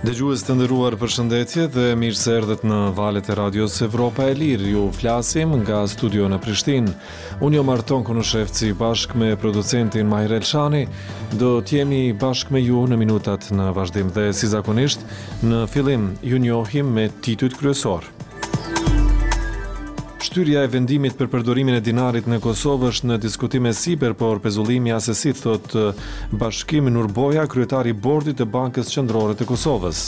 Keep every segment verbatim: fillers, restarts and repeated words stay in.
Dëgjues të nderuar, përshëndetje dhe mirë se erdhët në valët e radios Evropa e Lirë. Ju flasim nga studio në Prishtinë. Unë jam Arton Kunushevci bashkë me producentin Mahir Elshani. Do t'jemi bashkë me ju në minutat në vazhdim dhe si zakonisht në fillim ju njohim me titujt kryesor. Shtyrja e vendimit për përdorimin e dinarit në Kosovë është në diskutim e sipër, por pezullimi asesit, thot Bashkim Nurboja, kryetari i bordit të Bankës Qendrore të Kosovës.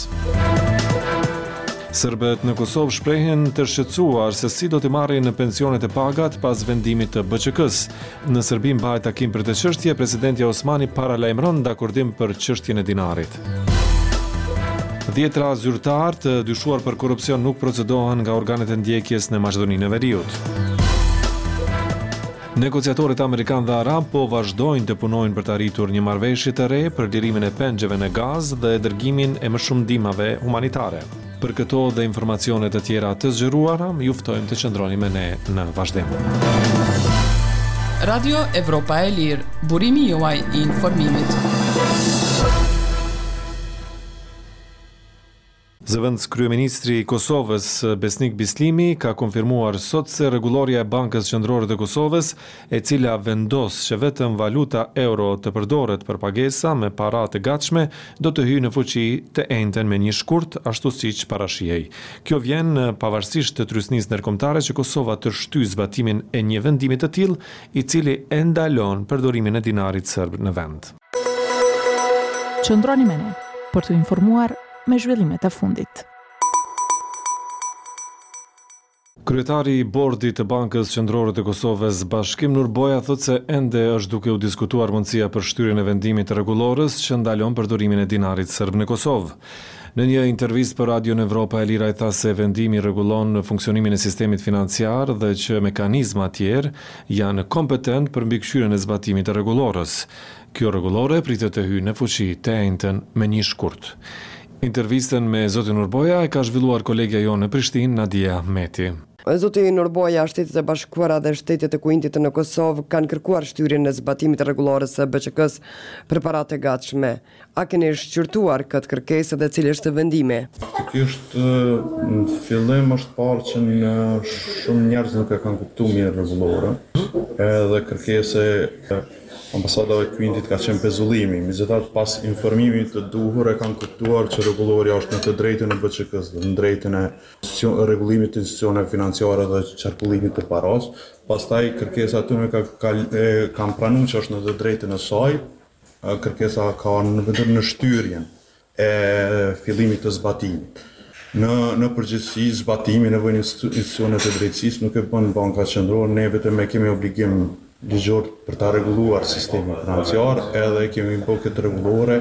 Serbët në Kosovë shprehen të shqetësuar se si do të marrin në pensionet e pagat pas vendimit të B Q K-s. Në Serbi mbahet takim për të çështje, presidenti Osmani paralajmëron dakordim për çështjen e dinarit. Dhjetra zyrtar të dyshuar për korrupsion nuk procedohen nga organet e ndjekjes në Maqedoninë e Veriut. Negociatorët amerikan dhe arab po vazhdojnë të punojnë për të arritur një marrëveshje të re për lirimin e pengjeve në gaz dhe dërgimin e më shumë ndihmave humanitare. Për këto dhe informacione të tjera të zgjeruara, ju ftojmë të qëndroni me ne në vazhdim. Radio Evropa e Lirë, burimi juaj i informimit. Zëvendës kryeministri i Kosovës Besnik Bislimi ka konfirmuar sot se rregulloria e Bankës Qendrore të Kosovës, e cila vendos që vetëm valuta euro të përdoret për pagesa me para të gatshme, do të hyjë në fuqi të enjten me një shkurt, ashtu siç parashihej. Kjo vjen pavarësisht të trysnisë ndërkombëtare që Kosova të shtyjë zbatimin e një vendimi të tillë, i cili e ndalon përdorimin e dinarit serb në vend. Qëndroni me ne për të informuar me zhvillimet e fundit. Kryetari i bordit të Bankës Qendrore të Kosovës, Bashkim Nurboja, thotë se ende është duke u diskutuar mundësia për shtyrjen e vendimit të rregullorës që ndalon përdorimin e dinarit serb në Kosovë. Në një intervistë për Radio Evropa e Lira, ai tha se vendimi rregullon funksionimin e sistemit financiar dhe që mekanizma tjerë janë kompetent për mbikëqyrjen e zbatimit të rregullorës. Kjo rregullore pritet të hyjë në fuqi të enjten me një shkurt. Intervistën me zotin Nurboja e ka zhvilluar kolegja jonë në Prishtinë, Nadia Meti. Zoti Nurboja, Shtetet e Bashkuara dhe Shtetet e Kuintit në Kosovë kanë kërkuar shtyrjen e zbatimit të rregullorës së B Q K-s për paratë e gatshme. A keni shqyrtuar këtë kërkesë dhe cili është vendimi? Ky është në fillim është parë që në shumë njerëz nuk e kanë kuptuar mirë rregullorën, edhe kërkesa e ambasadave të Kuintit ka qenë pezullimi. Megjithatë, pas informimit të duhur e kanë kuptuar që rregulloria është në të drejtën e B Q K-s, në drejtën e rregullimit të institucioneve financiare dhe qarkullimit të paras. Pastaj kërkesa aty ka, ka kanë pranuar që është në të drejtën e saj. Kërkesa ka në vetëm në shtyrjen e fillimit të zbatimit. Në në përgjithësi zbatimi nevojë institucionet e drejtësisë nuk e bën Banka Qendrore, ne vetëm e kemi obligim ligjor për ta rregulluar sistemin financiar, edhe kemi bërë këtë rregullore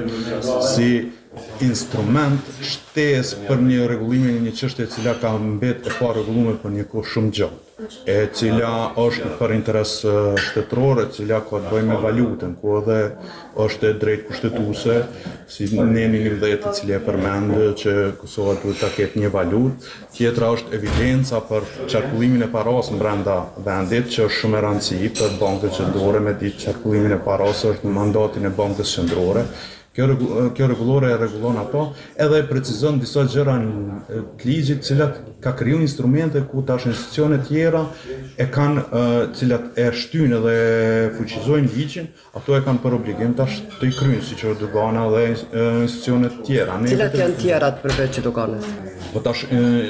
si instrument shtesë për një rregullim në një çështje e cila ka mbetë e pa rregulluar për një kohë shumë gjatë, e cila është për interes shtetëror, e cila ka të bëjë me valutën, ku edhe është e drejtë kushtetuese, si ne një nivellet e cili e përmend që Kosova duhet ta ketë një valutë. Tjetra është evidenca për qarkullimin e paras brenda vendit, që është shumë e rëndësishme për Bankën Qendrore, me ditë qarkullimin e paras është në mandatin e Bankës Qendrore. Kjo, kjo rregullore e rregullon ato, edhe e precizon disa gjëra në ligjit, cilat ka kriju instrumente ku tash institucione tjera e kanë, cilat e shtyjnë dhe fuqizojnë ligjin, ato e kanë për obligim tash të i kryjnë, siç është dogana dhe institucione tjera. Cilat janë tjerat përveç doganës? Po tash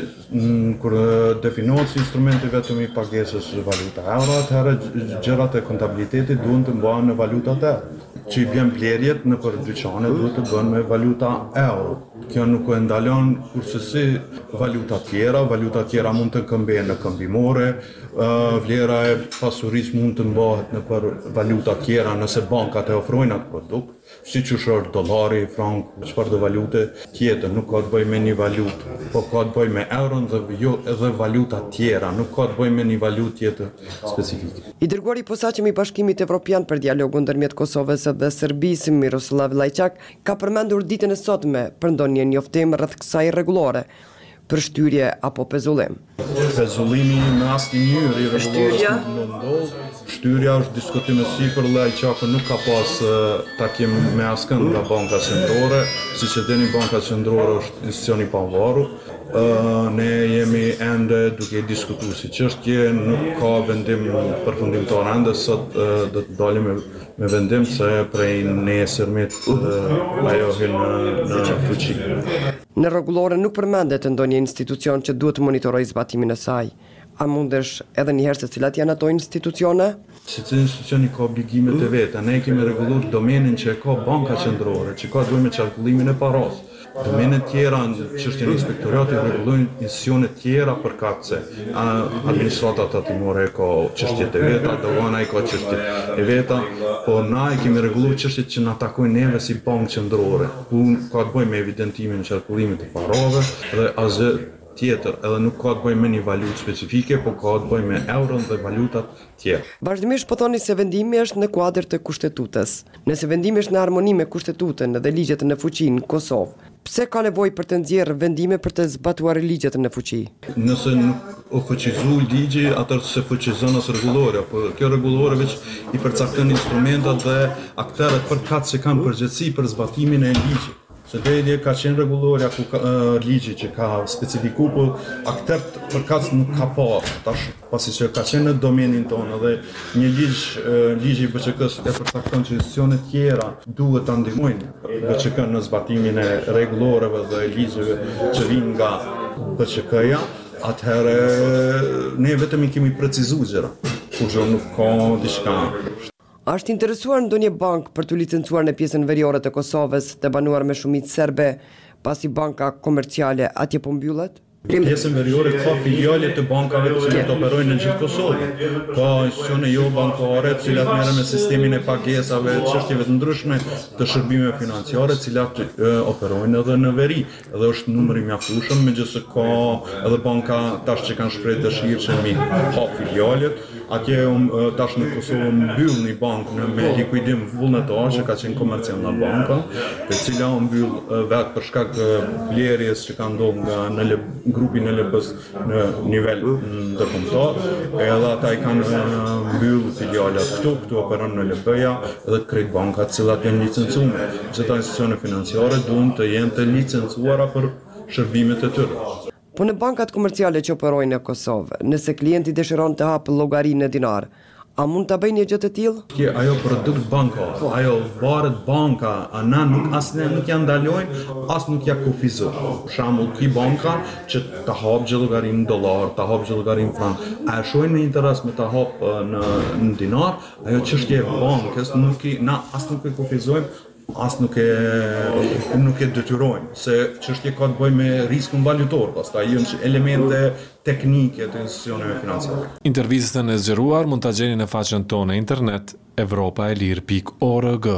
kur definohet si instrumenti vetëm i pagesës valuta euro, atëherë gjërat e kontabilitetit duhen të mbahen në valutat euro. Që i bjen blerjet në për dyqane duhet të bën me valuta euro. Kjo nuk e ndalon kurse si valuta tjera, valuta tjera mund të këmbehen në këmbimore, vlera e pasurisë mund të mbahet në për valuta tjera nëse bankat e ofrojnë atë produkt, siç është dollari, frank, çfarë do valute tjetër, nuk ka të bëjë me një valutë, po ka të bëjë me euron dhe jo edhe valuta tjera, nuk ka të bëjë me një valutë tjetër specifike. I dërguari i posaçëm i Bashkimit Evropian për dialogun ndërmjet Kosovës dhe Serbisë, Miroslav Lajçak, ka përmendur ditën e sotme për ndonjë njoftim rreth kësaj rregullore. për shtyrje apo pezullim. Pezullimi në asnjë mënyrë i Shtyrja? rregullores nuk ndodh. Shtyrja është diskutim e sipër dhe ai çaka nuk ka pas eh, takim me askënd nga Banka Qendrore, siç e dini Banka Qendrore është institucion i pavarur. Uh, ne jemi ende duke diskutuar si çështje, nuk ka vendim përfundimtar ende, sot uh, do të dalim me, me vendim se prej nesërmit uh, ajo hyn në, në fuqi. Në rregullore nuk përmendet ndonjë institucion që duhet të monitorojë zbatimin e saj. A mundesh edhe një herë se cilat janë ato institucione? Secili institucioni ka obligimet e veta. Ne kemi rregulluar domenin që e ka Banka Qendrore, që ka duhet me qarkullimin e paras. Domenet tjera në çështjen e inspektoratit rregullojnë institucione tjera përkatëse. Administrata tatimore ka çështjet e veta, dogana i ka çështjet e veta, por na e kemi rregulluar çështjet që na takojnë neve si Bankë Qendrore. Ku ka të bëjë me evidentimin e qarkullimit të parave dhe asgjë tjetër, edhe nuk ka të bëjë me një valutë specifike, por ka të bëjë me euron dhe valutat tjera. Vazhdimisht po thoni se vendimi është në kuadër të kushtetutës. Nëse vendimi është në harmoni me kushtetutën dhe ligjet në fuqi në Kosovë, pse ka nevojë për të nxjerrë vendime për të zbatuar ligjet në fuqi? Nëse nuk u fuqizu ligji, atëherë se fuqizon as rregullore, por kjo rregullore veç i përcakton instrumentat dhe aktorët përkatëse që kanë përgjegjësi për zbatimin e ligjit. Se deri ka qenë rregullorja ku ka, uh, ligji që ka specifiku, por aktorët përkatës nuk ka pa. Tash pasi që ka qenë në domenin tonë dhe një ligj, uh, ligji i B Q K-s e përcakton që institucione tjera duhet ta ndihmojnë B Q K-n në zbatimin e rregulloreve dhe ligjeve që vijnë nga B Q K-ja, atëherë ne vetëm i kemi precizuar gjëra. Kurrë nuk ka diçka. A është interesuar ndonjë bank për të licencuar në pjesën veriore të Kosovës të banuar me shumicë serbe, pasi banka komerciale atje po mbyllet? Pjesën veriore ka filiale të bankave të cilat operojnë në gjithë Kosovën. Ka institucione jo bankare të cilat merren me sistemin e pagesave, çështjeve të ndryshme të shërbimeve financiare, të cilat e, operojnë edhe në veri. Dhe është numër i mjaftueshëm, megjithëse ka edhe banka tash që kanë shprehur dëshirë që mi hap filialet. Atje um, tash në Kosovë mbyll një bankë në me likuidim vullnetar që ka qenë komerciale banka, e cila u mbyll vetë për shkak të blerjes që ka ndodhur nga në grupi në L B S në nivel ndërkombëtar, edhe ata i kanë mbyll filialet këtu, këtu operon në L B-ja edhe Kreditbanka, të cilat janë licencuar. Gjitha institucione financiare duhen të jenë të licencuara për shërbimet e tyre. Po në bankat komerciale që operojnë në Kosovë, nëse klienti dëshiron të hapë llogari në dinar, a mund ta bëjë një gjë të tillë? Kjo ajo produkt bankar, ajo varet banka, ana nuk asnjë nuk ja ndalojnë, as nuk ja kufizojnë. Për shembull, ki banka që ta hap llogari në dollar, ta hap llogari në frank, a shohin me interes me ta hap në në dinar, ajo çështje e bankës nuk i na as nuk e kufizojmë, as nuk e nuk e detyrojnë, se çështja ka të bëjë me riskun valutor, pastaj janë elemente teknike të institucioneve financiare. Intervistën e zgjeruar mund ta gjeni në faqen tonë internet evropaelir pikë org.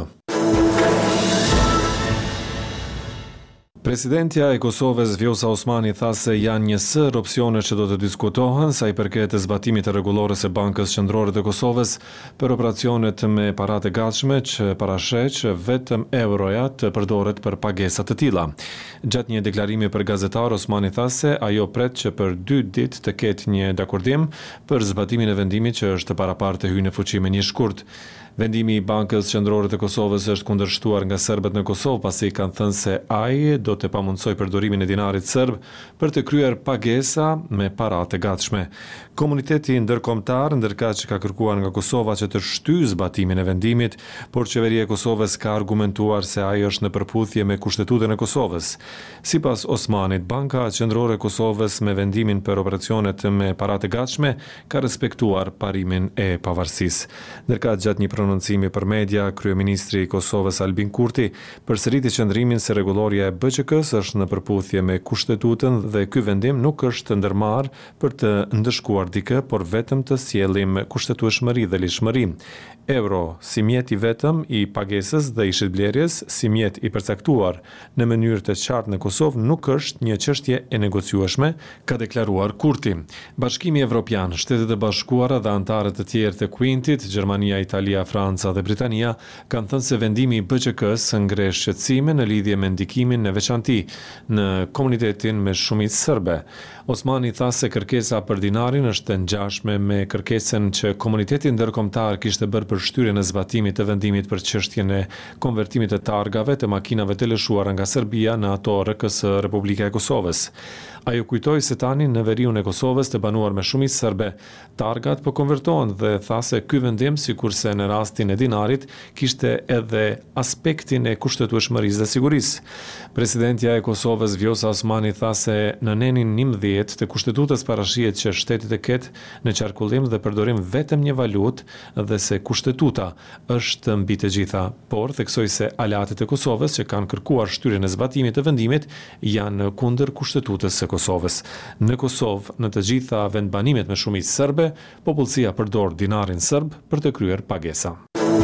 Presidentja e Kosovës Vjosa Osmani tha se janë një sër opsione që do të diskutohen sa i përket zbatimit të rregullores së Bankës Qendrore të Kosovës për operacionet me paratë e gatshme që parasheh që vetëm euroja të përdoret për pagesa të tilla. Gjatë një deklarimi për gazetar, Osmani tha se ajo pret që për dy ditë të ketë një dakordim për zbatimin e vendimit që është parapartë të hyjë në fuqi me një shkurt. Vendimi i Bankës Qendrore të Kosovës është kundërshtuar nga serbët në Kosovë, pasi kanë thënë se ai do të pamundsoj përdorimin e dinarit serb për të kryer pagesa me para të gatshme. Komuniteti ndërkombëtar ndërkaq që ka kërkuar nga Kosova që të shtyjë zbatimin e vendimit, por qeveria e Kosovës ka argumentuar se ai është në përputhje me Kushtetutën e Kosovës. Sipas Osmanit, Banka Qendrore e Kosovës me vendimin për operacionet me para të gatshme ka respektuar parimin e pavarësisë. Ndërkaq gjatë një prononcimi për media, kryeministri i Kosovës Albin Kurti përsëriti qëndrimin se rregulloria e B Q K-s është në përputhje me Kushtetutën dhe ky vendim nuk është ndërmarr për të ndëshkuar dikë, por vetëm të sjellim kushtetueshmëri dhe lishmëri. Euro si mjet i vetëm i pagesës dhe i shitblerjes, si mjet i përcaktuar në mënyrë të qartë në Kosovë, nuk është një çështje e negociueshme, ka deklaruar Kurti. Bashkimi Evropian, Shtetet e Bashkuara dhe anëtarët e tjerë të Quintit, Gjermania, Italia, Franca dhe Britania kanë thënë se vendimi i B Q K-s ngre shqetësime në lidhje me ndikimin në veçanti në komunitetin me shumicë serbe. Osmani tha se kërkesa për dinarin është e ngjashme me kërkesën që komuniteti ndërkombëtar kishte bërë për shtyrjen e zbatimit të vendimit për çështjen e konvertimit të targave të makinave të lëshuara nga Serbia në ato R K S Republika e Kosovës. Ajo kujtoi se tani në veriun e Kosovës të banuar me shumicë serbe, targat po konvertohen dhe tha se ky vendim, sikurse në rastin e dinarit, kishte edhe aspektin e kushtetueshmërisë dhe sigurisë. Presidentja e Kosovës Vjosa Osmani tha se në nenin njëmbëdhjetë të kushtetutës parashihet që shteti të ketë në qarkullim dhe përdorim vetëm një valutë dhe se kushtetuta është mbi të gjitha, por theksoi se aleatët e Kosovës që kanë kërkuar shtyrjen e zbatimit të vendimit janë kundër kushtetutës së Kosovës. Në Kosovë, në të gjitha vendbanimet me shumicë serbe, popullsia përdor dinarin serb për të kryer pagesa.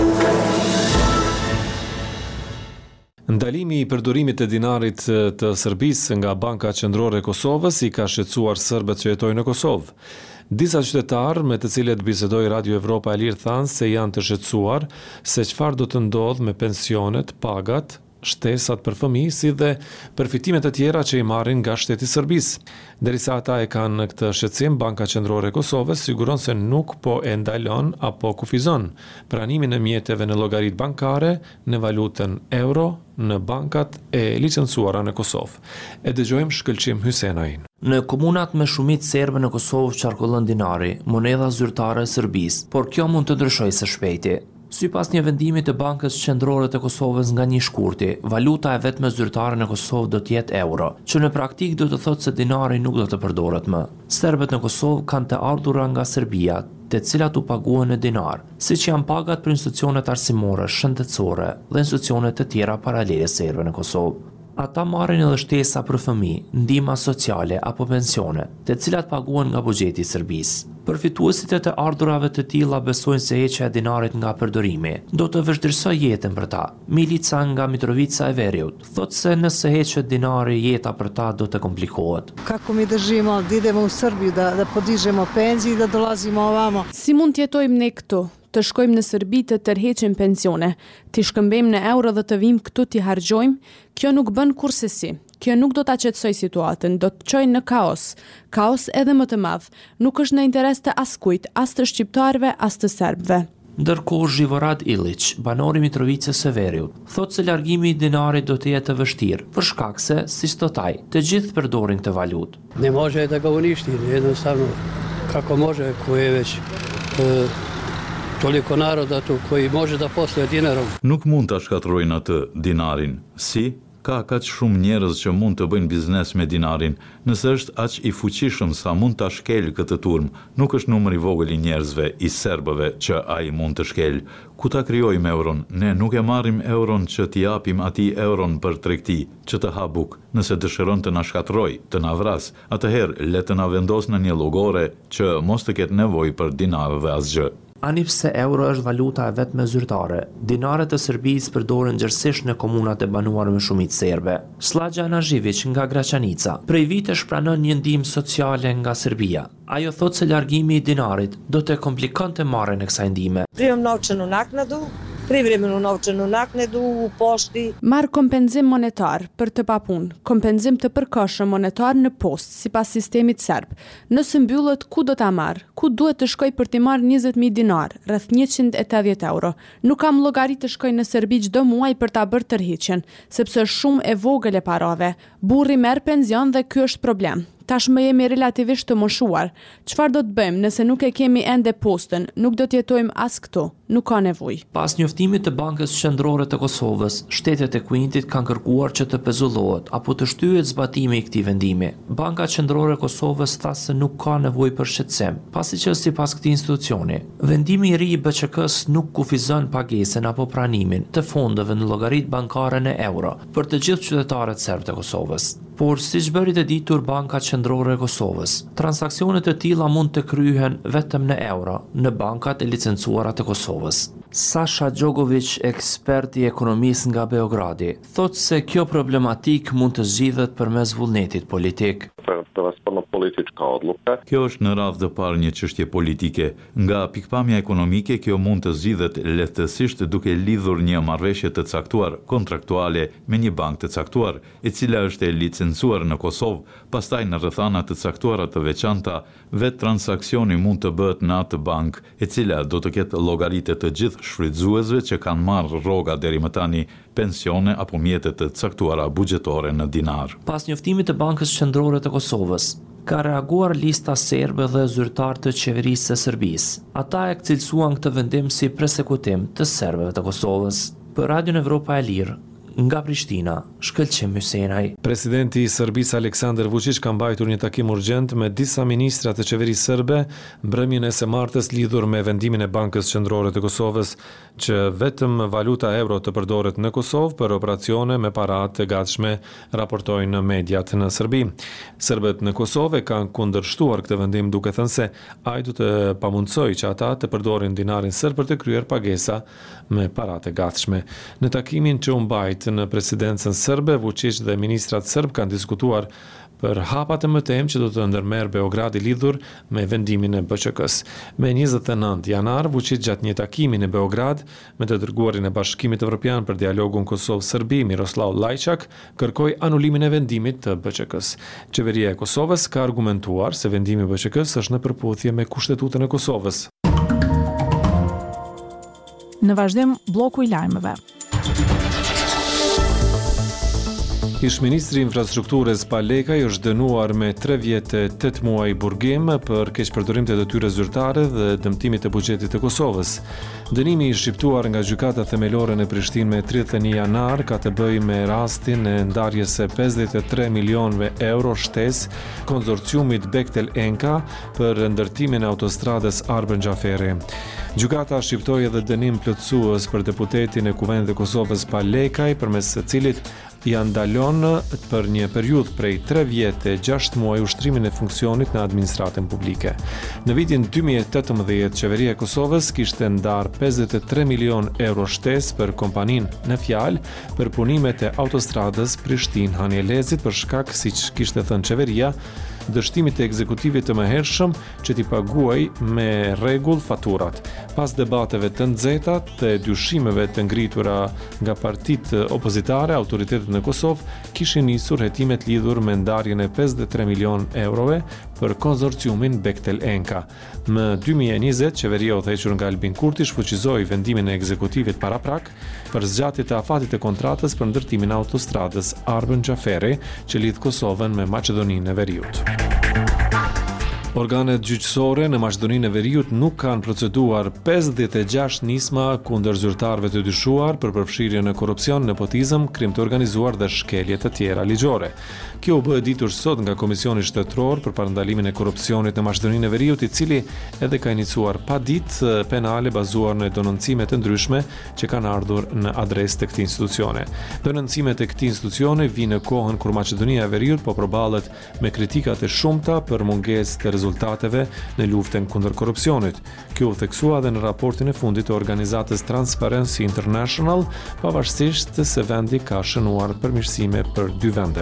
Ndalimi i përdorimit të dinarit të Serbisë nga Banka Qendrore e Kosovës i ka shqetësuar serbët që jetojnë në Kosovë. Disa qytetarë me të cilët bisedoi Radio Evropa e Lirë thanë se janë të shqetësuar se çfarë do të ndodhë me pensionet, pagat, shtesat për fëmijë, si dhe përfitimet e tjera që i marrin nga shteti i Serbisë. Derisa ata e kanë në këtë shqetësim, Banka Qendrore e Kosovës siguron se nuk po e ndalon apo kufizon pranimin e mjeteve në llogaritë bankare në valutën euro në bankat e licencuara në Kosovë. E dëgjojmë Shkëlqim Hysenain. Në komunat me shumicë serbe në Kosovë qarkullon dinari, monedha zyrtare e Serbisë, por kjo mund të ndryshojë së shpejti. Sipas një vendimi të Bankës Qendrore të Kosovës nga një shkurti, valuta e vetme zyrtare në Kosovë do të jetë euro, që në praktik do të thotë se dinari nuk do të përdoret më. Serbët në Kosovë kanë të ardhura nga Serbia, të cilat u paguhen në dinar, siç janë pagat për institucionet arsimore, shëndetësore dhe institucionet të tjera paralele serbe në Kosovë. Ata marrin edhe shtesa për fëmijë, ndihma sociale apo pensione, të cilat paguhen nga buxheti i Serbisë. Përfituesit e të ardhurave të tilla besojnë se heqja e dinarit nga përdorimi do të vështirësojë jetën për ta. Milica nga Mitrovica e Veriut thotë se nëse heqet dinari, jeta për ta do të komplikohet. Kako mi držimo da idemo u Srbiju, da, da podižemo penzije i da dolazimo ovamo. Si mund të jetojmë ne këtu? Të shkojmë në Serbi të tërheqim pensione, të shkëmbejmë në euro dhe të vim këtu t'i hargjojmë, kjo nuk bën kurse si. Kjo nuk do ta qetësoj situatën, do të çojë në kaos. Kaos edhe më të madh. Nuk është në interes të askujt, as të shqiptarëve, as të serbëve. Ndërkohë Živorad Ilić, banori Mitrovicës së Veriut, thotë se largimi i dinarit do të jetë vështirë, për shkak se, siç thotaj, të gjithë përdorin këtë valutë. Ne može da ga uništi, jednostavno kako može, ko je već e, toliko naroda tu koji može da posluje dinarom. Nuk mund ta shkatërrojnë atë dinarin. Si? Ka kaq shumë njerëz që mund të bëjnë biznes me dinarin. Nëse është aq i fuqishëm sa mund ta shkel këtë turm, nuk është numri i vogël i njerëzve, i serbëve që ai mund të shkel. Ku ta krijojmë euron? Ne nuk e marrim euron që t'i japim atij euron për tregti, që të ha buk. Nëse dëshiron të na shkatërroj, të na vras, atëherë le të na vendos në një llogore që mos të ketë nevojë për dinar dhe asgjë. Ani pse euro është valuta e vetme zyrtare, dinaret e Serbisë përdoren gjërësisht në komunat e banuara me shumicë serbe. Slađa Anažević nga Gračanica prej vitesh pranon një ndihmë sociale nga Serbia. Ajo thotë se largimi i dinarit do të komplikonte marrjen e kësaj ndihme. Primam novčanu naknadu, privremenu novčanu naknadu u pošti. Marr kompenzim monetar për të papunë, kompenzim të përkohshëm monetar në postë sipas sistemit serb. Nëse mbyllet, ku do ta marr? Ku duhet të shkoj për të marrë njëzet mijë dinar, rreth njëqind e tetëdhjetë euro? Nuk kam llogari të shkoj në Serbi çdo muaj për ta bërë tërheqjen, sepse është shumë e vogël e parave. Burri merr penzion dhe ky është problem. Tashmë jemi relativisht të moshuar. Çfarë do të bëjmë nëse nuk e kemi ende postën? Nuk do të jetojmë as këtu. Nuk ka nevojë. Pas njoftimit të Bankës Qendrore të Kosovës, shtetet e Kuintit kanë kërkuar që të pezullohet apo të shtyhet zbatimi i këtij vendimi. Banka Qendrore e Kosovës tha se nuk ka nevojë për shqetësim, pasi që sipas këtij institucioni, vendimi i ri i B Q K-s nuk kufizon pagesën apo pranimin të fondeve në llogaritë bankare në euro për të gjithë qytetarët serbë të Kosovës. Por siç bëri të ditur Banka Qendrore e Kosovës, transaksionet e tilla mund të kryhen vetëm në euro në bankat e licencuara të Kosovës. Sasha Gjogović, ekspert i ekonomisë nga Beogradi, thotë se kjo problematik mund të zgjidhet përmes vullnetit politik. politiska odluka. Kjo është në radhë të parë një çështje politike. Nga pikpamja ekonomike, kjo mund të zgjidhet lehtësisht duke lidhur një marrëveshje të caktuar kontraktuale me një bankë të caktuar, e cila është e licencuar në Kosovë, pastaj në rrethana të caktuara të veçanta, vetë transaksioni mund të bëhet në atë bankë, e cila do të ketë llogaritë të gjithë shfrytëzuesve që kanë marrë rroga deri më tani pensione apo mjetet të caktuara buxhetore në dinar. Pas njoftimit të Bankës Qendrore të Kosovës, ka reaguar lista serbe dhe zyrtar të qeverisë së Serbisë. Ata e cilësuan këtë vendim si persekutim të serbëve të Kosovës. Për Radion Evropa e Lirë, nga Prishtina, Shkëlqim Hysenaj. Presidenti i Serbisë Aleksandar Vučić ka mbajtur një takim urgjent me disa ministra të qeverisë serbe mbrëmjen e së martës lidhur me vendimin e Bankës Qendrore të Kosovës që vetëm valuta euro të përdoret në Kosovë për operacione me para të gatshme, raportojnë mediat në Serbi. Serbët në Kosovë kanë kundërshtuar këtë vendim duke thënë se ai do të pamundsojë që ata të përdorin dinarin serb për të kryer pagesa me para të gatshme. Në takimin që u mbajt në presidencën serbe, Vučić dhe ministrat serb kanë diskutuar për hapat e mëtejmë që do të ndërmerr Beogradi lidhur me vendimin e B Q K-s. Me njëzet e nëntë janar, Vučić gjatë një takimi në Beograd me të dërguarin e Bashkimit Evropian për dialogun Kosovë-Serbi, Miroslav Lajçak, kërkoi anulimin e vendimit të B Q K-s. Qeveria e Kosovës ka argumentuar se vendimi i B Q K-s është në përputhje me Kushtetutën e Kosovës. Në vazhdim, bloku i lajmeve. Ish-ministri i infrastrukturës Palekaj është dënuar me tre vjetë e tetë muaj burgim për keqpërdorim të detyrës zyrtare dhe dëmtimit të buxhetit të Kosovës. Dënimi i shqiptuar nga gjykata themelore në Prishtinë me tridhjetë e një janar ka të bëjë me rastin e ndarjes së pesëdhjetë e tre milionëve euro shtesë konsorciumit Bechtel Enka për ndërtimin e autostradës Arben Xhaferi. Gjykata shqiptoi edhe dënim plotësues për deputetin e Kuvendit të Kosovës Palekaj, përmes së cilit ja ndalon për një periudhë prej tre vjetë e gjashtë muaj ushtrimin e funksionit në administratën publike. Në vitin dy mijë e tetëmbëdhjetë, qeveria e Kosovës kishte ndar pesëdhjetë e tre milion euro shtesë për kompaninë në fjalë për punimet e autostradës Prishtinë-Hanjelezit për shkak, siç kishte thënë qeveria, dështimit të ekzekutivit të mëhershëm që t'i paguaj me rregull faturat. Pas debateve të nxehta të dyshimeve të ngritura nga partitë opozitare, autoritetet në Kosovë kishin nisur hetimet lidhur me ndarjen e pesëdhjetë e tre milion eurove për konsorciumin Bechtel Enka. Në dy mijë e njëzet, qeveria udhëhequr nga Albin Kurti shfuqizoi vendimin e ekzekutivit paraprak për zgjatje të afatit të kontratës për ndërtimin e autostradës Arben Xhaferi që lidh Kosovën me Maqedoninë e Veriut. Organet gjyqësore në Maqedoninë e Veriut nuk kanë proceduar pesëdhjetë e gjashtë nisma kundër zyrtarëve të dyshuar për përfshirje në korrupsion, nepotizëm, krim të organizuar dhe shkelje të tjera ligjore. Kjo u bë ditur sot nga Komisioni Shtetëror për parandalimin e korrupsionit në Maqedoninë e Veriut, i cili edhe ka iniciuar pa ditë penale bazuar në denoncime të ndryshme që kanë ardhur në adresë të këtij institucione. Denoncimet e këtij institucione vinë në kohën kur Maqedonia e Veriut po përballet me kritikat e shumta për mungesë të rezultateve në luftën kundër korrupsionit. Kjo u theksua edhe në raportin e fundit të organizatës Transparency International, pavarësisht se vendi ka shënuar përmirësime për dy vende.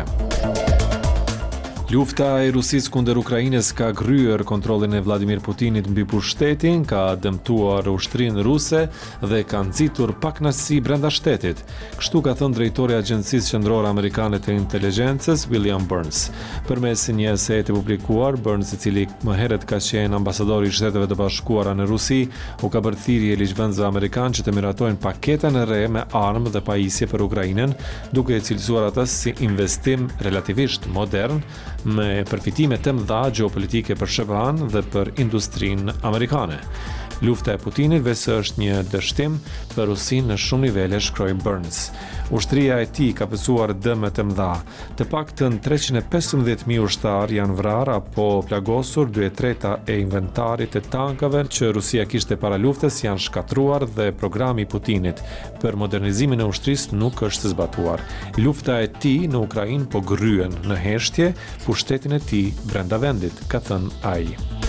Lufta e Rusisë kundër Ukrainës ka gryer kontrollin e Vladimir Putinit mbi pushtetin, ka dëmtuar ushtrinë ruse dhe ka nxitur pakënaqësi brenda shtetit. Kështu ka thënë drejtori i Agjencisë Qendrore Amerikane të Inteligjencës, William Burns. Përmes një esej të publikuar, Burns, i cili më herët ka qenë ambasador i Shteteve të Bashkuara në Rusi, u ka bërë thirrje ligjvënësve amerikanë që të miratojnë paketën e re me armë dhe pajisje për Ukrainën, duke e cilësuar atë si investim relativisht modern me përfitime të mëdha gjeopolitike për S B A-n dhe për industrinë amerikane. Lufta e Putinit vesë është një dështim për Rusinë në shumë nivele, shkroi Burns. Ushtria e tij ka pësuar dëme të mëdha. Të paktën treqind e pesëmbëdhjetë mijë ushtarë janë vrarë apo plagosur, dy e treta e inventarit të tankave që Rusia kishte para luftës janë shkatruar dhe programi i Putinit për modernizimin e ushtrisë nuk është zbatuar. Lufta e tij në Ukrainë po gryen në heshtje pushtetin e tij brenda vendit, ka thënë ai.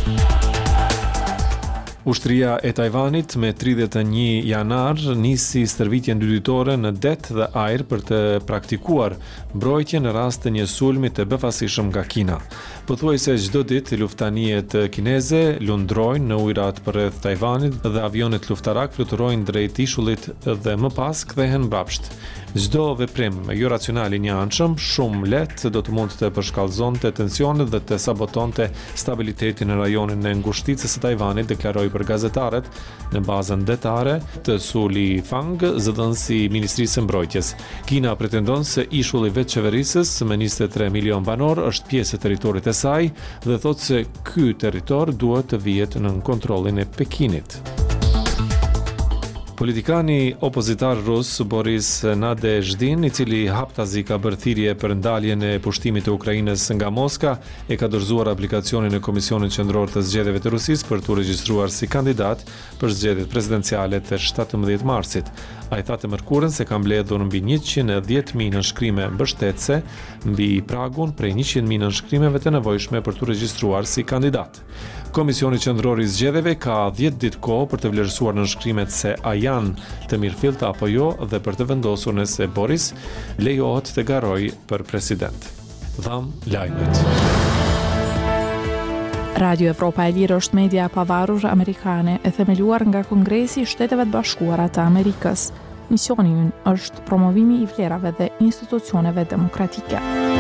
Ushtria e Tajvanit me tridhjetë e një janar nisi stërvitjen dy ditore në det dhe ajër për të praktikuar mbrojtje në rast të një sulmi të befasishëm nga Kina. Pothuajse çdo ditë luftanijet kineze lundrojnë në ujërat përreth Tajvanit dhe avionet luftarak fluturojnë drejt ishullit dhe më pas kthehen mbrapsht. Çdo veprim jo racional i një anshëm shumë lehtë do të mund të përshkallëzonte tensionet dhe të sabotonte stabilitetin në rajonin e ngushticës së Tajvanit, deklaroi për gazetarët në bazën detare të Su Li Fang, zëdhënësi i Ministrisë së Mbrojtjes. Kina pretendon se ishulli vetë qeverisës me njëzet e tre milion banor është pjesë e territorit e saj dhe thotë se ky territor duhet të vihet në kontrollin e Pekinit. Politikani opozitar rus Boris Nadezhdin, i cili haptazi ka bërë thirrje për ndaljen e pushtimit të Ukrainës nga Moska, e ka dorëzuar aplikacionin në Komisionin Qendror të Zgjedhjeve të Rusisë për t'u regjistruar si kandidat për zgjedhjet presidenciale të shtatëmbëdhjetë marsit. Ai tha të mërkurën se ka mbledhur mbi njëqind e dhjetë mijë nënshkrime mbështetëse mbi pragun prej njëqind mijë nënshkrimeve të nevojshme për t'u regjistruar si kandidat. Komisioni Qendror i Zgjedhjeve ka dhjetë ditë kohë për të vlerësuar nënshkrimet se a janë të mirëfillta apo jo dhe për të vendosur nëse Boris lejohet të garojë për president. Dham lajmet. Radio Evropa e Lirë është media e pavarur amerikane e themeluar nga Kongresi i Shteteve të Bashkuara të Amerikës. Misioni i ynë është promovimi i vlerave dhe institucioneve demokratike.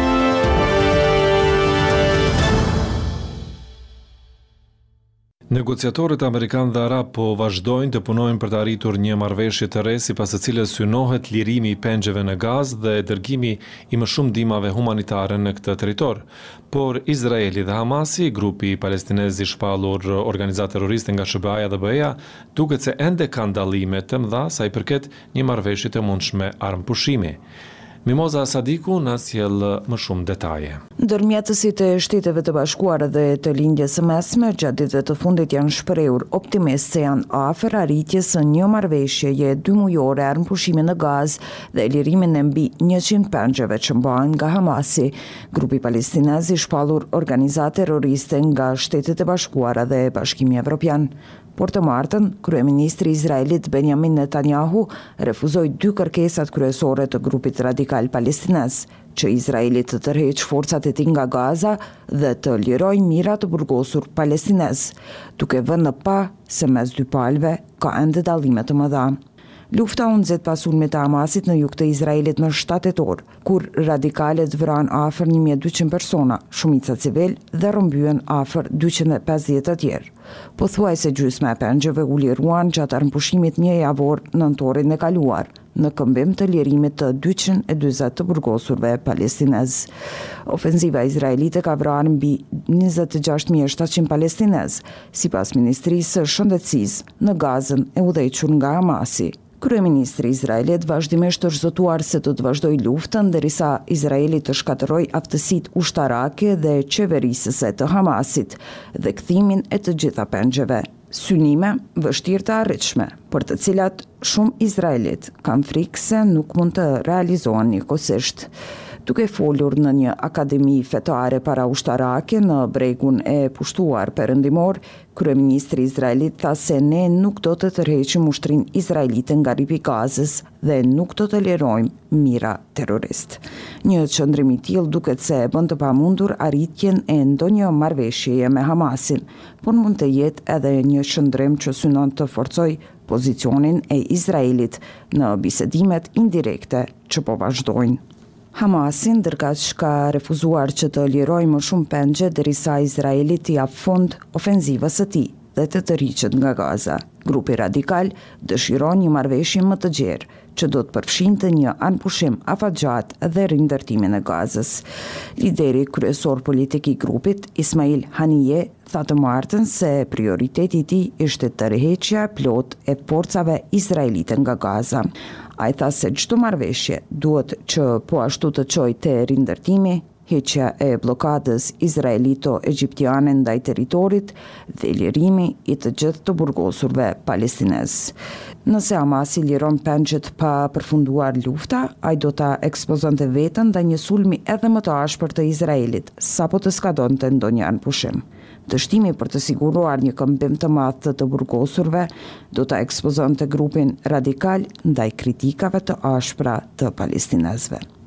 Negociatorët amerikanë dhe arab po vazhdojnë të punojnë për të arritur një marrëveshje të re sipas së cilës synohet lirimi i pengjeve në Gazë dhe dërgimi i më shumë ndihmave humanitare në këtë territor. Por Izraeli dhe Hamasi, grupi palestinez i shpallur organizatë terroriste nga S B A-ja dhe B E-ja, duket se ende kanë dallime të mëdha sa i përket një marrëveshje të mundshme armëpushimi. Mimoza Sadiku na sjell më shumë detaje. Ndërmjetësit e Shteteve të Bashkuara dhe të Lindjes së Mesme gjatë ditëve të fundit janë shprehur optimist se janë afër arritjes së një marrëveshjeje dy mujore armëpushimi në Gazë dhe lirimin e mbi njëqind pengjeve që mbahen nga Hamasi, grupi palestinez i shpallur organizatë terroriste nga Shtetet e Bashkuara dhe Bashkimi Evropian. Por të martën, kryeministri i Izraelit Benjamin Netanyahu refuzoi dy kërkesat kryesore të grupit radikal palestinez, që Izraeli të tërheqë forcat e tij nga Gaza dhe të lirojë mira të burgosur palestinez, duke vënë në pa se mes dy palëve ka ende dallime të mëdha. Lufta u nxet pas sulmit të Hamasit në jug të Izraelit në shtatë tetor, kur radikalet vranë afër një mijë e dyqind persona, shumica civil dhe rrëmbyen afër dyqind e pesëdhjetë të tjerë. Pothuajse gjysma e pengjeve u liruan gjatë armëpushimit një javor nëntorin e kaluar, në këmbim të lirimit të dyqind e dyzet të burgosurve palestinez. Ofenziva izraelite ka vrarë mbi njëzet e gjashtë mijë e shtatëqind palestinez, sipas Ministrisë së Shëndetësisë në Gazën e udhëhequr nga Hamasi. Kryeministri i Izraelit vazhdimisht është zotuar se do të vazhdojë luftën derisa Izraeli të shkatërrojë aftësitë ushtarake dhe qeverisëse të Hamasit dhe kthimin e të gjitha pengjeve. Synime vështirë të arritshme, për të cilat shumë izraelit kanë frikë se nuk mund të realizohen njëkohësisht. Duke folur në një akademi fetare para ushtarake në bregun e pushtuar perëndimor, kryeministri i Izraelit tha se ne nuk do të tërheqim ushtrinë izraelite nga ripi Gazës dhe nuk do të tolerojmë mira terrorist. Një qëndrim i tillë duket se bën të pamundur arritjen e ndonjë marrëveshjeje me Hamasin, por mund të jetë edhe një qëndrim që synon të forcojë pozicionin e Izraelit në bisedimet indirekte që po vazhdojnë. Hamasi ndërkaq ka refuzuar që të lirojë më shumë pengje derisa Izraeli t'i jap fund ofenzivës së tij dhe të tërhiqet nga Gaza. Grupi radikal dëshiron një marrëveshje më të gjerë, që do të përfshinte një anpushim afatgjatë dhe rindërtimin e Gazës. Lideri kryesor politik i grupit, Ismail Haniyeh, tha të martën se prioriteti i tij ishte tërheqja e plotë e forcave izraelite nga Gaza. Ai tha se çdo marrëveshje duhet që po ashtu të çojë te rindërtimi, heqja e blokadës izraelito-egjiptiane ndaj territorit dhe lirimi i të gjithë të burgosurve palestinez. Nëse Hamasi liron pengjet pa përfunduar lufta, ai do ta ekspozonte veten ndaj një sulmi edhe më të ashpër të Izraelit, sapo të skadonte ndonjë anpushim. Dështimi për të siguruar një këmbim të madh të të burgosurve do ta ekspozonte grupin radikal ndaj kritikave të ashpra të palestinezëve.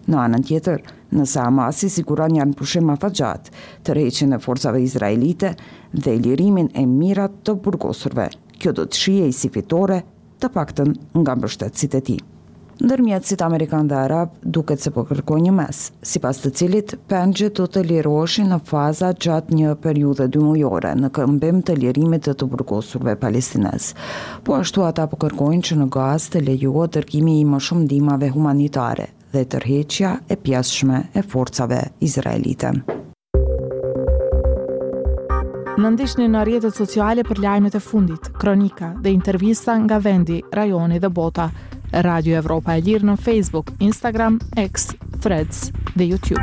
Në anën tjetër, nëse Hamasi siguron një pushim afatgjat, tërheqjen e forcave izraelite dhe lirimin e mirat të burgosurve, kjo do të shihej si fitore të paktën nga mbështetësit e tij. Ndërmjetësit amerikan dhe arab duket se po kërkojnë një mes, sipas të cilit pengjet do të liroheshin në faza gjatë një periudhe dy mujore në këmbim të lirimit të të burgosurve palestinez. Po ashtu ata po kërkojnë që në Gazë të lejohet dërgimi i më shumë ndihmave humanitare dhe tërheqja e pjesshme e forcave izraelite. Në ndiqni në rrjetet sociale për lajmet e fundit, kronika dhe intervista nga vendi, rajoni dhe bota. Radio Evropa e Lirë në Facebook, Instagram, X, Threads dhe YouTube.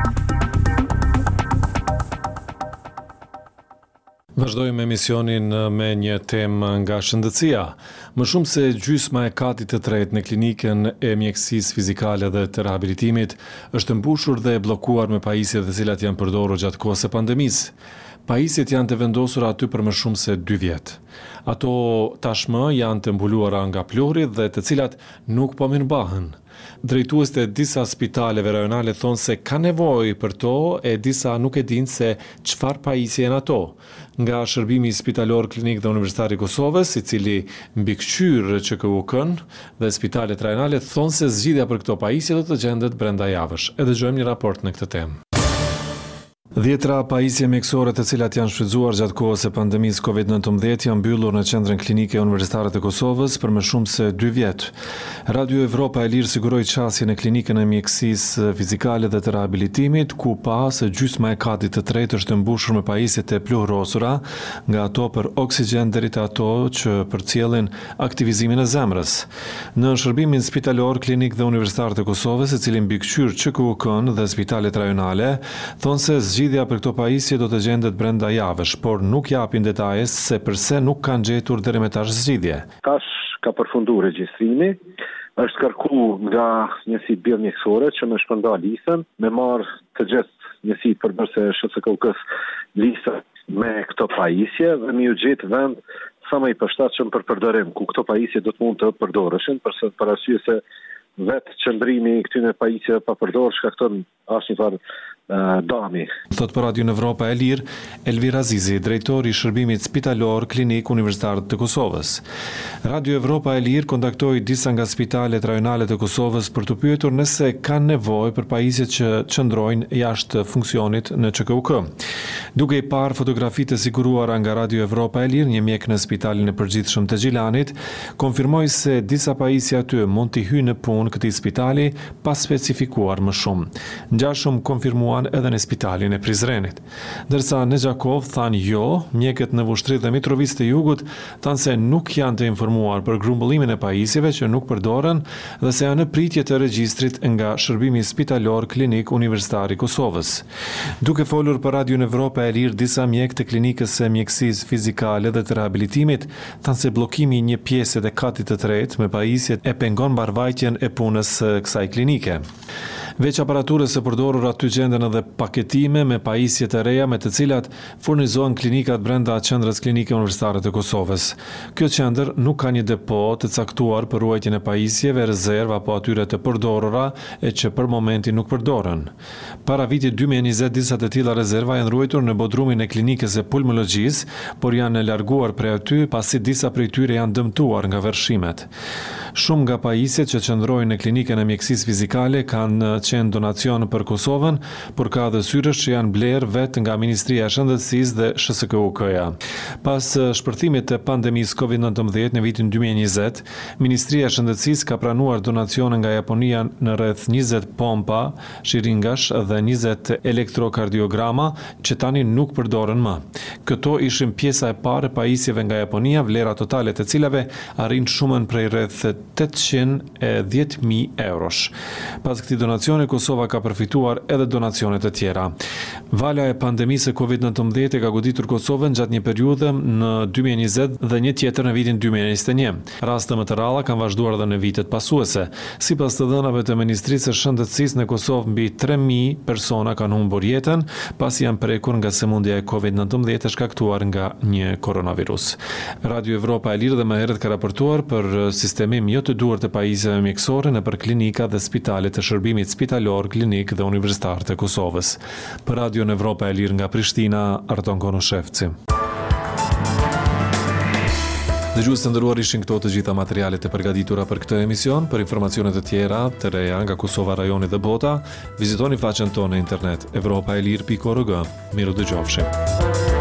Vazhdojmë emisionin me një temë nga shëndetësia. Më shumë se gjysma e katit të tretë në klinikën e mjekësisë fizikale dhe të rehabilitimit është mbushur dhe bllokuar me pajisje të cilat janë përdorur gjatë kohës së pandemisë. Pajisjet janë të vendosura aty për më shumë se dy vjet. Ato tashmë janë të mbuluara nga plori dhe të cilat nuk po mirëmbahen. Drejtuesit e disa spitaleve rajonale thonë se ka nevojë për to e disa nuk e dinë se çfarë pajisje janë ato. Nga shërbimi spitalor klinik dhe universitar i Kosovës, i cili mbikëqyr Q K U K-n dhe spitalet rajonale thonë se zgjidhja për këto pajisje do të gjendet brenda javësh. E dëgjojmë një raport në këtë temë. Dhjetra pajisje mjekësore të cilat janë shfrytzuar gjatë kohës së pandemisë kovid nëntëmbëdhjetë janë mbyllur në qendrën klinike universitare të Kosovës për më shumë se dy vjet. Radio Evropa e Lirë siguroi qasjen e klinikën e mjekësisë fizikale dhe të rehabilitimit, ku pa se gjysma e katit të tretë është mbushur me pajisjet e pluhrosura, nga ato për oksigjen deri te ato që përcjellin aktivizimin e zemrës. Në shërbimin spitalor klinik dhe universitar të Kosovës, i cili mbikëqyr Q K U K-n dhe spitalet rajonale, thonë se zgjidhja për këto pajisje do të gjendet brenda javësh, por nuk japin detaje se pse nuk kanë gjetur deri më tash zgjidhje. Tash ka përfunduar regjistrimi, është kërkuar nga njësitë biomjekësore që më shpërnda listën, me marr të gjithë njësitë përbërëse Sh C K U K-s listën me këto pajisje dhe më u gjet vend sa më i përshtatshëm për përdorim, ku këto pajisje do të mund të përdoreshin, përse për arsye se vetë qëndrimi i këtyre pajisjeve pa përdorur shkakton asnjë farë uh, dami. Thot për Radio Evropa e Lirë, Elvira Azizi, drejtori i shërbimit spitalor klinik universitar të Kosovës. Radio Evropa e Lirë kontaktoi disa nga spitalet rajonale të Kosovës për të pyetur nëse kanë nevojë për pajisjet që qëndrojnë jashtë funksionit në Q K U K. Duke i parë fotografitë e siguruara nga Radio Evropa e Lirë, një mjek në spitalin e përgjithshëm të Gjilanit konfirmoi se disa pajisje aty mund të hyjnë në punë këtij spitali pa specifikuar më shumë. Ngjashëm konfirmuan edhe në spitalin e Prizrenit. Ndërsa në Gjakov thanë jo, mjekët në Vushtrri dhe Mitrovic të Jugut thanë se nuk janë të informuar për grumbullimin e pajisjeve që nuk përdoren dhe se janë në pritje të regjistrit nga shërbimi spitalor klinik universitar i Kosovës. Duke folur për Radio Evropa e Lirë, disa mjekë të klinikës së mjekësisë fizikale dhe të rehabilitimit thanë se bllokimi i një pjese të katit të tretë me pajisjet e pengon mbarvajtjen e punës së kësaj klinike. Veç aparaturës së përdorur aty gjenden edhe paketime me pajisje të reja me të cilat furnizohen klinikat brenda qendrës klinike universitare të Kosovës. Kjo qendër nuk ka një depo të caktuar për ruajtjen e pajisjeve, rezervë apo atyre të përdorura e që për momentin nuk përdoren. Para vitit dy mijë e njëzet disa të tilla rezerva janë ruajtur në bodrumin e klinikës së pulmologjisë, por janë larguar prej aty pasi disa prej tyre janë dëmtuar nga vërshimet. Shumë nga pajisjet që qëndrojnë në klinikën e mjekësisë fizikale kanë qenë donacion për Kosovën, por ka dhe syrësh që janë blerë vetë nga Ministria e Shëndetësisë dhe Sh C K U K-ja. Pas shpërthimit të pandemisë kovid nëntëmbëdhjetë në vitin dy mijë e njëzet, Ministria e Shëndetësisë ka pranuar donacione nga Japonia në rreth njëzet pompa, shiringash dhe njëzet elektrokardiograma që tani nuk përdoren më. Këto ishin pjesa e parë e pajisjeve nga Japonia, vlera totale të cilave arrin shumën prej rreth tetëqind e dhjetë mijë eurosh. Pas këtij donacioni, Kosova ka përfituar edhe donacione të tjera. Vala e pandemisë së kovid nëntëmbëdhjetë ka goditur Kosovën gjatë një periudhe në dy mijë e njëzet dhe një tjetër në vitin dy mijë e njëzet e një. Raste më të rralla kanë vazhduar edhe në vitet pasuese. Sipas të dhënave të Ministrisë së Shëndetësisë në Kosovë, mbi tre mijë persona kanë humbur jetën pasi janë prekur nga sëmundja e kovid nëntëmbëdhjetë e shkaktuar nga një koronavirus. Radio Evropa e Lirë dhe më herët ka raportuar për sistemim jo të duhur të pajisjeve mjekësore nëpër klinika dhe spitale të shërbimit spitalor spitalor, klinik dhe universitar të Kosovës. Për Radion Evropa e Lirë nga Prishtina, Arton Konoshevci. Dëgjues të nderuar, ishin këto të gjitha materialet e përgatitura për këtë emision. Për informacione të tjera të reja nga Kosova, rajoni dhe bota, vizitoni faqen tonë në internet evropaelir pikë org. Miru dëgjofshim.